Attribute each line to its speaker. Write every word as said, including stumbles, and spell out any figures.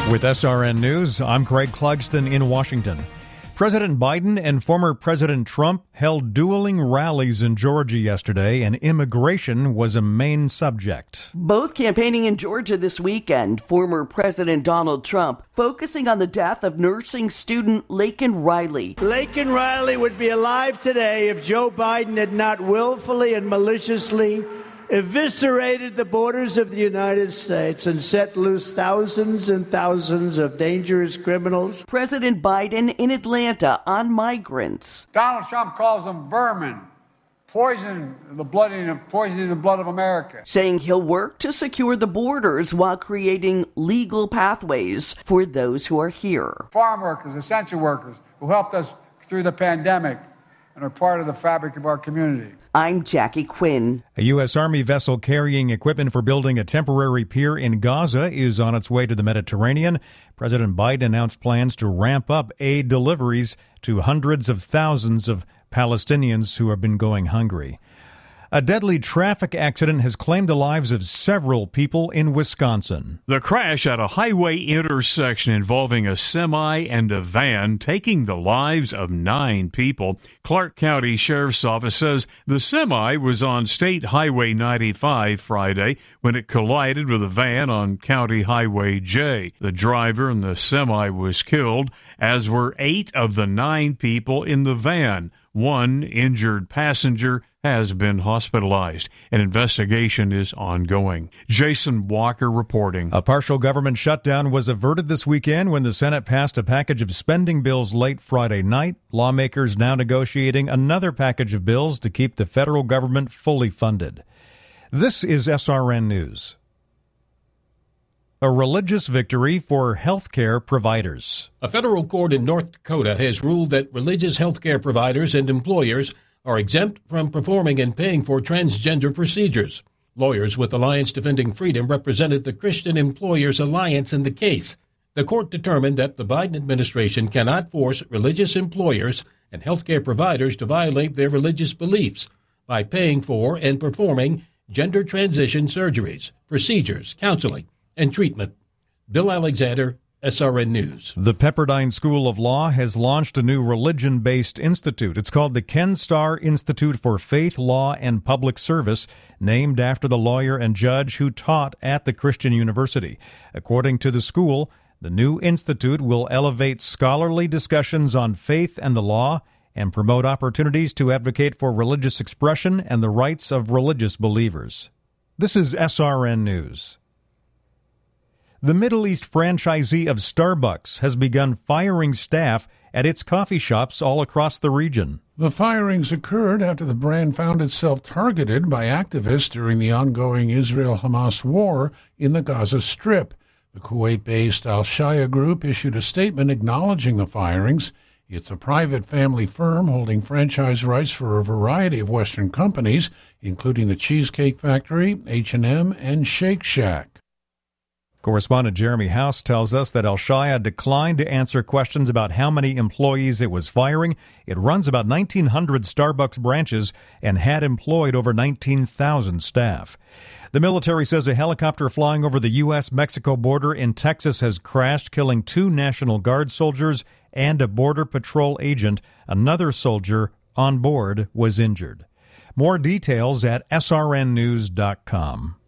Speaker 1: With S R N News, I'm Craig Clugston in Washington. President Biden and former President Trump held dueling rallies in Georgia yesterday, and immigration was a main subject.
Speaker 2: Both campaigning in Georgia this weekend, former President Donald Trump focusing on the death of nursing student Laken Riley.
Speaker 3: Laken Riley would be alive today if Joe Biden had not willfully and maliciously eviscerated the borders of the United States and set loose thousands and thousands of dangerous criminals.
Speaker 2: President Biden in Atlanta on migrants.
Speaker 4: Donald Trump calls them vermin, poison the blood in poisoning the blood of America.
Speaker 2: Saying he'll work to secure the borders while creating legal pathways for those who are here.
Speaker 4: Farm workers, essential workers who helped us through the pandemic and are part of the fabric of our community.
Speaker 2: I'm Jackie Quinn.
Speaker 1: A U S. Army vessel carrying equipment for building a temporary pier in Gaza is on its way to the Mediterranean. President Biden announced plans to ramp up aid deliveries to hundreds of thousands of Palestinians who have been going hungry. A deadly traffic accident has claimed the lives of several people in Wisconsin.
Speaker 5: The crash at a highway intersection involving a semi and a van, taking the lives of nine people. Clark County Sheriff's Office says the semi was on State Highway ninety-five Friday when it collided with a van on County Highway J. The driver in the semi was killed, as were eight of the nine people in the van. One injured passenger has been hospitalized. An investigation is ongoing. Jason Walker reporting.
Speaker 1: A partial government shutdown was averted this weekend when the Senate passed a package of spending bills late Friday night. Lawmakers now negotiating another package of bills to keep the federal government fully funded. This is S R N News. A religious victory for healthcare providers.
Speaker 6: A federal court in North Dakota has ruled that religious healthcare providers and employers are exempt from performing and paying for transgender procedures. Lawyers with Alliance Defending Freedom represented the Christian Employers Alliance in the case. The court determined that the Biden administration cannot force religious employers and healthcare providers to violate their religious beliefs by paying for and performing gender transition surgeries, procedures, counseling, and treatment. Bill Alexander, S R N News.
Speaker 1: The Pepperdine School of Law has launched a new religion-based institute. It's called the Ken Starr Institute for Faith, Law, and Public Service, named after the lawyer and judge who taught at the Christian University. According to the school, the new institute will elevate scholarly discussions on faith and the law and promote opportunities to advocate for religious expression and the rights of religious believers. This is S R N News. The Middle East franchisee of Starbucks has begun firing staff at its coffee shops all across the region.
Speaker 7: The firings occurred after the brand found itself targeted by activists during the ongoing Israel-Hamas war in the Gaza Strip. The Kuwait-based Al-Shaya Group issued a statement acknowledging the firings. It's a private family firm holding franchise rights for a variety of Western companies, including the Cheesecake Factory, H and M, and Shake Shack.
Speaker 1: Correspondent Jeremy House tells us that Al-Shaya declined to answer questions about how many employees it was firing. It runs about nineteen hundred Starbucks branches and had employed over nineteen thousand staff. The military says a helicopter flying over the U S Mexico border in Texas has crashed, killing two National Guard soldiers and a Border Patrol agent. Another soldier on board was injured. More details at S R N news dot com.